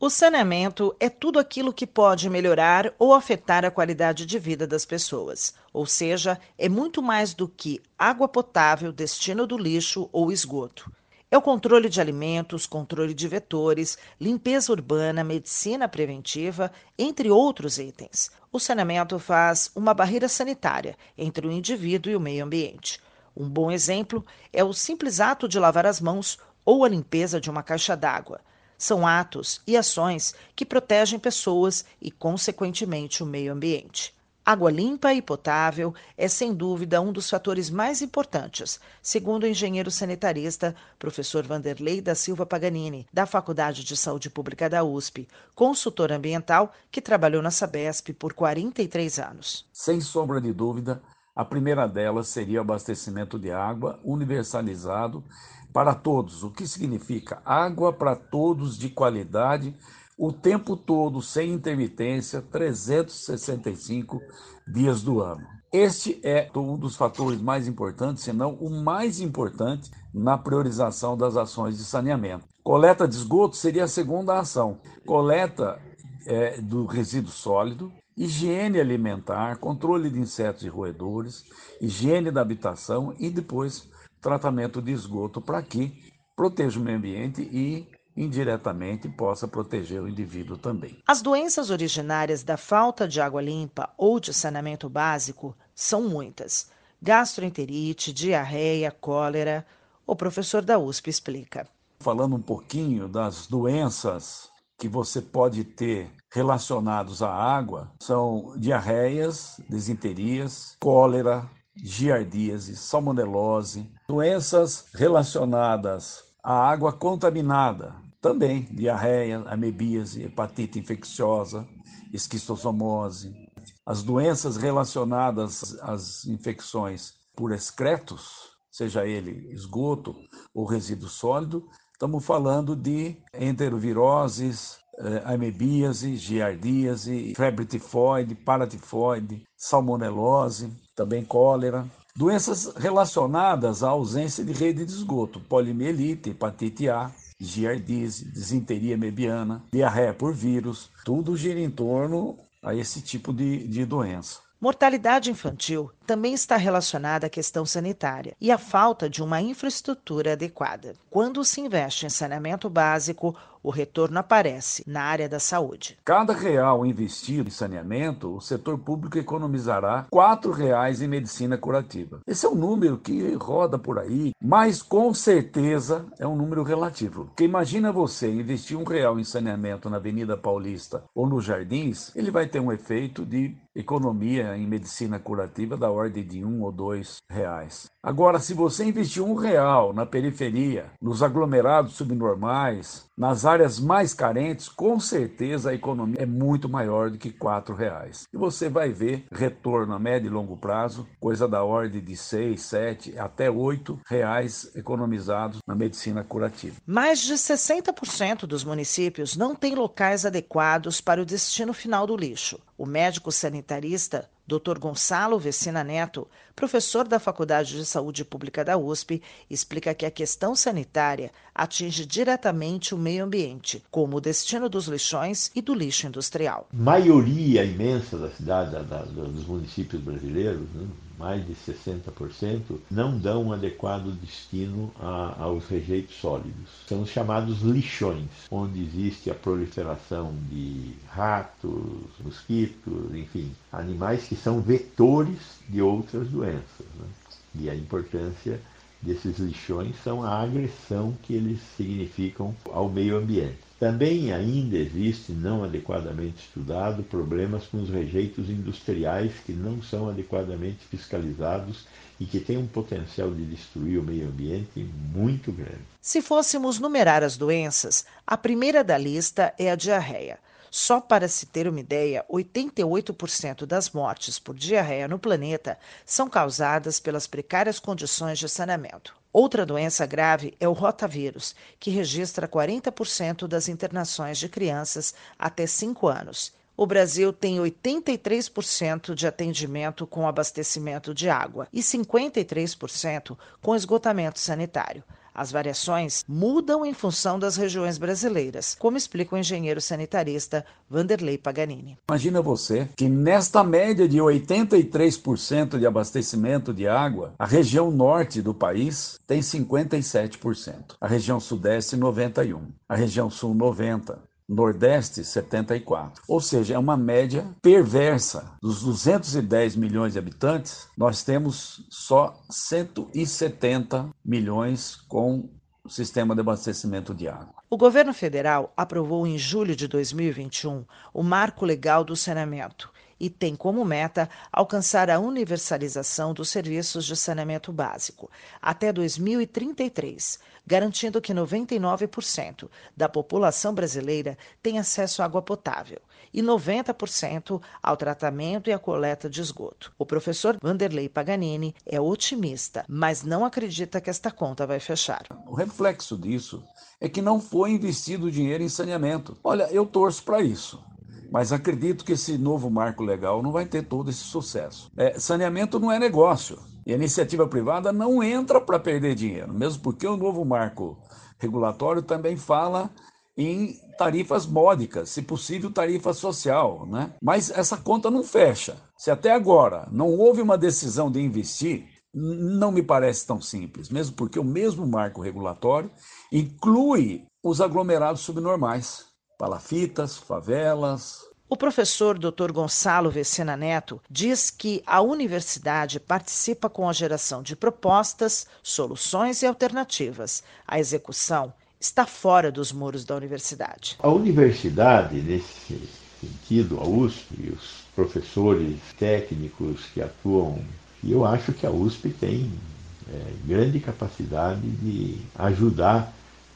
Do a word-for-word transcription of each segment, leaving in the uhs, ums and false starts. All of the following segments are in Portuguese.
O saneamento é tudo aquilo que pode melhorar ou afetar a qualidade de vida das pessoas. Ou seja, é muito mais do que água potável, destino do lixo ou esgoto. É o controle de alimentos, controle de vetores, limpeza urbana, medicina preventiva, entre outros itens. O saneamento faz uma barreira sanitária entre o indivíduo e o meio ambiente. Um bom exemplo é o simples ato de lavar as mãos ou a limpeza de uma caixa d'água. São atos e ações que protegem pessoas e, consequentemente, o meio ambiente. Água limpa e potável é, sem dúvida, um dos fatores mais importantes, segundo o engenheiro sanitarista professor Vanderlei da Silva Paganini, da Faculdade de Saúde Pública da U S P, consultor ambiental que trabalhou na Sabesp por quarenta e três anos. Sem sombra de dúvida, a primeira delas seria o abastecimento de água universalizado para todos, o que significa água para todos de qualidade, o tempo todo, sem intermitência, trezentos e sessenta e cinco dias do ano. Este é um dos fatores mais importantes, se não o mais importante, na priorização das ações de saneamento. Coleta de esgoto seria a segunda ação. Coleta é, do resíduo sólido, higiene alimentar, controle de insetos e roedores, higiene da habitação e depois tratamento de esgoto para que proteja o meio ambiente e indiretamente possa proteger o indivíduo também. As doenças originárias da falta de água limpa ou de saneamento básico são muitas. Gastroenterite, diarreia, cólera. O professor da U S P explica. Falando um pouquinho das doenças que você pode ter relacionados à água, são diarreias, desinterias, cólera, giardíase, salmonelose, doenças relacionadas à água contaminada, também diarreia, amebíase, hepatite infecciosa, esquistossomose, as doenças relacionadas às infecções por excretos, seja ele esgoto ou resíduo sólido, estamos falando de enteroviroses, amebíase, giardíase, febre tifoide, paratifoide, salmonelose, também cólera. Doenças relacionadas à ausência de rede de esgoto, poliomielite, hepatite A, giardíase, disenteria mebiana, diarreia por vírus, tudo gira em torno a esse tipo de, de doença. Mortalidade infantil também está relacionada à questão sanitária e à falta de uma infraestrutura adequada. Quando se investe em saneamento básico, o retorno aparece na área da saúde. Cada real investido em saneamento, o setor público economizará quatro reais em medicina curativa. Esse é um número que roda por aí, mas com certeza é um número relativo. Porque imagina você investir um real em saneamento na Avenida Paulista ou nos Jardins, ele vai ter um efeito de economia em medicina curativa da ordem de um ou dois reais. Agora, se você investir um real na periferia, nos aglomerados subnormais, nas áreas mais carentes, com certeza a economia é muito maior do que quatro reais. E você vai ver retorno a médio e longo prazo, coisa da ordem de seis, sete, até oito reais economizados na medicina curativa. Mais de sessenta por cento dos municípios não têm locais adequados para o destino final do lixo. O médico sanitarista doutor Gonçalo Vecina Neto, professor da Faculdade de Saúde Pública da U S P, explica que a questão sanitária atinge diretamente o meio ambiente, como o destino dos lixões e do lixo industrial. A maioria imensa da cidade, da, da, dos municípios brasileiros, né, mais de sessenta por cento, não dão um adequado destino a, aos rejeitos sólidos. São os chamados lixões, onde existe a proliferação de ratos, mosquitos, enfim, animais que são vetores de outras doenças, né? E a importância desses lixões são a agressão que eles significam ao meio ambiente. Também ainda existe, não adequadamente estudado, problemas com os rejeitos industriais que não são adequadamente fiscalizados e que têm um potencial de destruir o meio ambiente muito grande. Se fôssemos numerar as doenças, a primeira da lista é a diarreia. Só para se ter uma ideia, oitenta e oito por cento das mortes por diarreia no planeta são causadas pelas precárias condições de saneamento. Outra doença grave é o rotavírus, que registra quarenta por cento das internações de crianças até cinco anos. O Brasil tem oitenta e três por cento de atendimento com abastecimento de água e cinquenta e três por cento com esgotamento sanitário. As variações mudam em função das regiões brasileiras, como explica o engenheiro sanitarista Vanderlei Paganini. Imagina você que nesta média de oitenta e três por cento de abastecimento de água, a região norte do país tem cinquenta e sete por cento, a região sudeste noventa e um por cento, a região sul noventa por cento. Nordeste, setenta e quatro por cento. Ou seja, é uma média perversa. Dos duzentos e dez milhões de habitantes, nós temos só cento e setenta milhões com o sistema de abastecimento de água. O governo federal aprovou em julho de dois mil e vinte e um o Marco Legal do Saneamento e tem como meta alcançar a universalização dos serviços de saneamento básico até dois mil e trinta e três, garantindo que noventa e nove por cento da população brasileira tenha acesso à água potável e noventa por cento ao tratamento e à coleta de esgoto. O professor Vanderlei Paganini é otimista, mas não acredita que esta conta vai fechar. O reflexo disso é que não foi investido dinheiro em saneamento. Olha, eu torço para isso. Mas acredito que esse novo marco legal não vai ter todo esse sucesso. É, saneamento não é negócio. E a iniciativa privada não entra para perder dinheiro, mesmo porque o novo marco regulatório também fala em tarifas módicas, se possível tarifa social, né? Mas essa conta não fecha. Se até agora não houve uma decisão de investir, não me parece tão simples, mesmo porque o mesmo marco regulatório inclui os aglomerados subnormais. Palafitas, favelas. O professor doutor Gonçalo Vecina Neto diz que a universidade participa com a geração de propostas, soluções e alternativas. A execução está fora dos muros da universidade. A universidade, nesse sentido, a U S P e os professores técnicos que atuam, e eu acho que a U S P tem é, grande capacidade de ajudar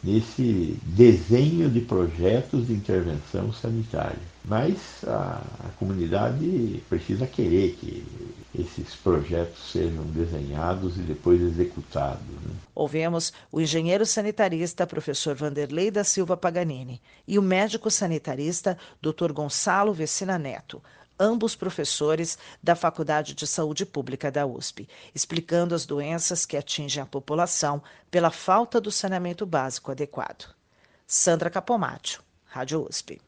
nesse desenho de projetos de intervenção sanitária. Mas a, a comunidade precisa querer que esses projetos sejam desenhados e depois executados, né? Ouvemos o engenheiro sanitarista professor Vanderlei da Silva Paganini e o médico sanitarista doutor Gonçalo Vecina Neto, ambos professores da Faculdade de Saúde Pública da U S P, explicando as doenças que atingem a população pela falta do saneamento básico adequado. Sandra Capomatto, Rádio U S P.